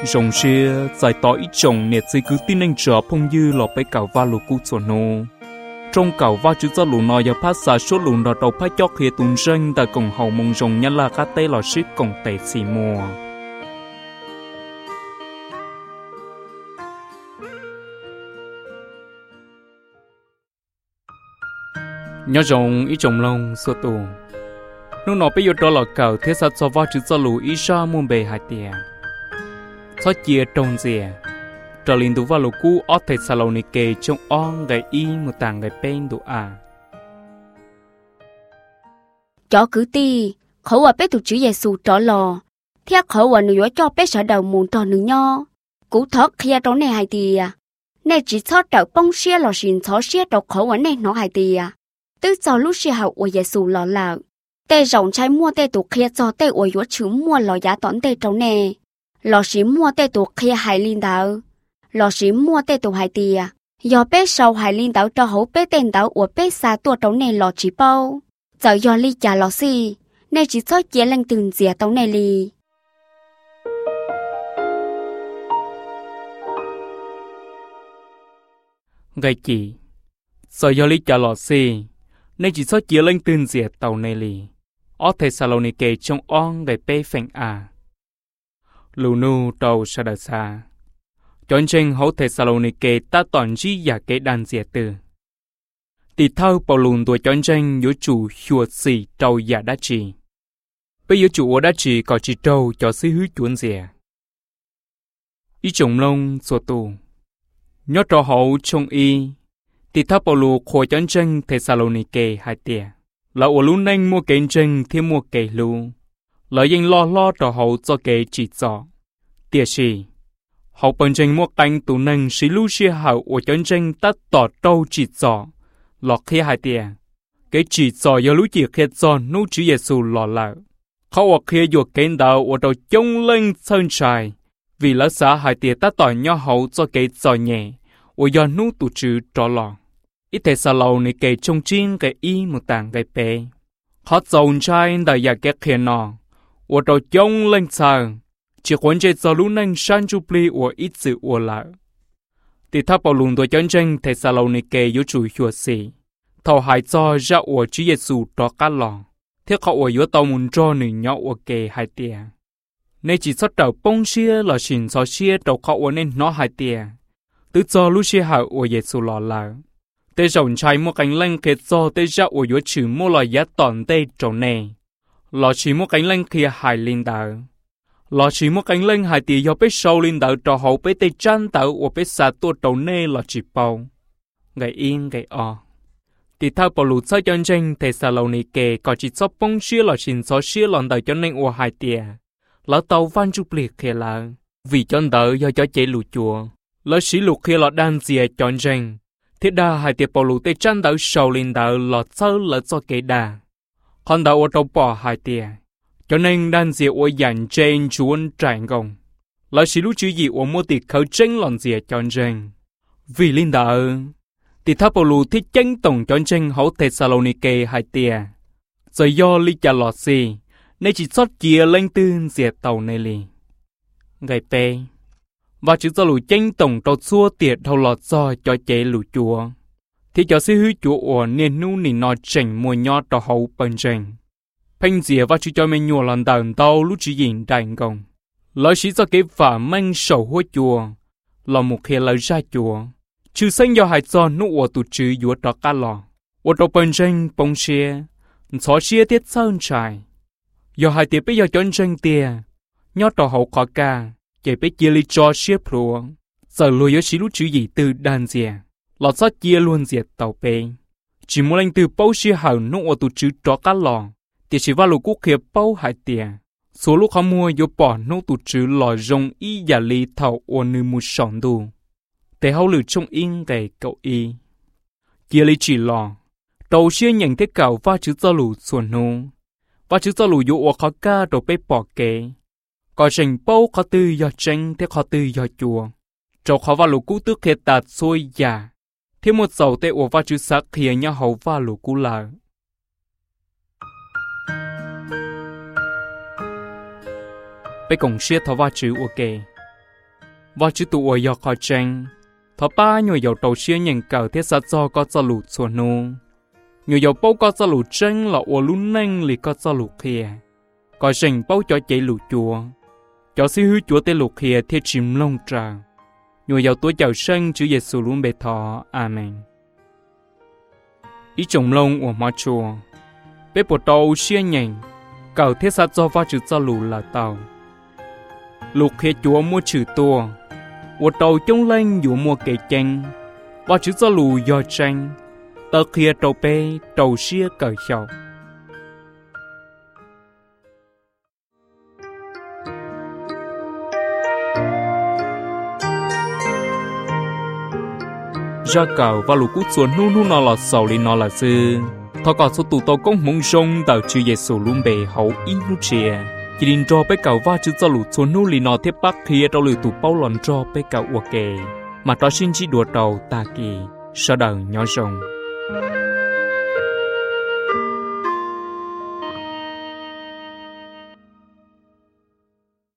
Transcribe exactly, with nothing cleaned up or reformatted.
rồng xe giải tỏ ít chồng nè xây cứ tin anh trở phong dư lọ bay cào va lù cú chuẩn nô trong cào va chữ cho lù nọ giờ phát xả số lù nọ đầu phát chót khi tuần ranh tại cổng hậu mông rồng nhân là cá tê lọ ship cổng tệ xì mùa nhớ rồng ít chồng lông số tù lúc nọ bây giờ đó là cào thế sao cho va chữ cho lù ít ra muôn bề hai tiền cho chia trông dè trở lên tụ vào lục cú ở thành Salonike trong on ngày y một tàng ngày bên đủ à chó cứ ti khẩu quả bé tụ chữ Giêsu trở lò theo khẩu quả nửa cho bé sợ đầu mùn to nửa nho cú thoát kia đó này hai tì à này chỉ cho đầu bông xia lò xin cho xia đầu khẩu quả này nó hai tì à từ sau lúc xia hậu của Giêsu lò lợ tê rộng trái mua tê tụ kia cho tê của yếu chữ mua lò giá tón tê trâu nè lò xí mua tê tụ kia hai linh đạo lò xí mua tê tụ hai tì à do bé sau hai linh đạo cho hậu bé tên đạo của bé xa tua trâu nè lò chỉ bao giờ do ly trả lò xì nên chỉ cho chia lên từng dìa tấu nè lì ngày chỉ giờ do ly trả lò xì nên chỉ cho chia lên từng dìa tàu nè lì ở Thessalonike trong on ngày bé phèn à lù nu tàu sa đà sa chọn tranh hậu Thessalonike ta toàn chỉ giả cái đàn dìa từ tì thao bảo lùn tuổi chọn tranh yếu chủ chuột xì trâu giả đá trì bây giờ chủ đá trì có chỉ trâu cho xí hứa chuồn dìa ý trồng lông sổ tù nhớ trò hậu trong y tì thao bảo lù khổ chọn tranh Thessalonike hai tìa là ở lúc nanh mua kén tranh thêm mua kẻ lù là yên lo lo trò hậu cho kẻ chỉ cho tìa xì hậu bần tranh mua canh tù nanh xí lưu xì hậu ở chọn tranh ta tỏ trâu chỉ cho lọt khi hai tiền cái chỉ cho do lũ chỉ khi cho nô chữ Giêsu lọ lợเขาở khi vô kén đạo ở đầu chống lên sơn trài vì lỡ xã hai tiền ta tỏ nhau hậu cho cái cho nhẹ ở do nô tụ chữ trọ lọ ít thể sao lâu này cái trong chiến cái y một tảng cái bé họ dồn trai đời nhà cái kia nọ ở đầu chống lên sơn chỉ quan chế cho lũ nâng san chu pli ở ít sự ở lợ thì tháp bảo lùn tuổi chân tranh thể sao lâu này cái yếu chủ chùa xì thầu hại cho ra ở chữ Giêsu đó cá lò thế họ ở yếu tàu muốn cho nửa nhỏ ở kề hai tiền nên chỉ xuất đầu bông xia là xin cho xia đầu họ ở nên nó hai tiền từ cho lúc xia hậu ở Giêsu lò lợ tê rồng trai mua cánh lanh kết cho tê ra ở yếu chữ mua là giá toàn tê trâu nè lò chỉ mua cánh lanh kia hại linh đạo lò chỉ mua cánh lanh hại tiền do bé sâu linh đạo trò hậu bé tê chăn tạo ở bé xa tua trâu nè lò chỉ bao ngày yên ngày o thì thao bảo lụt sau chân tranh Thessalonike có chỉ cho bông xia là xin cho xia lòn đời cho nên ở hai tiền lỡ tàu van chụp liệt kia là vì chân đỡ do cho chế lụt chùa lỡ sĩ lụt kia là đan dìa chọn tranh thế đa hai tiền bảo lụt tê chăn đỡ sầu linh đạo lọt sâu lỡ cho kế đà còn đỡ ở đâu bỏ hai tiền cho nên đan dìa ở dàn trên chuôn trải gồng lỡ sĩ lụt chữ gì ở mua tiệc khởi tranh lòn dìa chọn tranh vì linh đạo thì tháp bảo lù thiết chân tổng chọn tranh hậu Thessalonike hai tia rồi do lý trả lọt xì nên chỉ sót chia lên tư diệt tàu này lì ngày pe và chỉ do lù chân tổng trâu xua tiệt thâu lọt do cho chế lù chùa thì cho sư hư chùa ổ nên nu nì nọ chảnh mùa nho trò hậu bần chảnh phanh dìa và chỉ cho mình nhùa lần đàn tàu lúc chỉ nhìn đàn gồng lời chỉ do cái phả manh sầu hôi chùa là một khi lời ra chùa chữ sinh do hai cho nụ ở tụ chữ yếu đó cá lò ở đầu bên trên bông xia xóa xia tiết sơn trải do hai tiết bây giờ chọn tranh tia nhớ trò hậu khó ca chỉ biết chia li cho xia pro giờ lùi yếu xí lúc chữ gì từ đàn dìa lọt sót chia luôn diệt tàu bê chỉ muốn anh từ bao xia hậu nụ ở tụ chữ đó cá lò thì chỉ vào lũ quốc kia bao hai tia số lúc họ mua yếu bỏ nụ tụ chữ lò rong y giả li thầu ở nơi một sòng đu để hậu lử trong yên cái cậu y kia lấy chỉ lò đầu xuyên nhận thế cậu và chữ cho lù xuân nô và chữ cho lù dụ khó ca đồ bếp bỏ kế có trình bao khó tư do tranh thế khó tư do chùa trâu khó và lù cú tức khi tạt xôi già thế một dầu tê ổ và chữ sắc khi nhau hậu và lù cú là bây cổng xuyên thọ và chữ ok và chữ tụ ở dọc khỏi tranh thọ ba nhiều dầu đầu xia nhận cầu thiết sát cho có cho lụt xuân nô nhiều dầu bao có cho lụt tranh là ở luôn nâng lì có cho lụt kia có rình bao cho chạy lụt chùa cho sĩ hư chúa tê lụt kia thiết chìm lông trà nhiều dầu tuổi chào sân chữ Giêsu luôn bề thọ amen ý trồng lông của má chùa bé bộ tàu xia nhận cầu thiết sát cho va chữ cho lụt là tàu lụt kia chúa mua chữ tua我đầu chống lên dù mua kệ chanh và chữ cho lù do chanh tờ kia đầu bê đầu xia cởi chậu ra cầu và lù cút xuống nu nu nó là sầu li nó là sư thọ cả số tụ tàu công mong sông tàu chữ Giêsu luôn bề hậu in nu chia chỉ định cho bé cầu va chữ cho lụt xuống nu lì nó tiếp bắc kia đâu lử tụ bao lòn cho bé cầu uo kề mà đó xin chỉ đùa đầu ta kỳ sau đời nhỏ rồng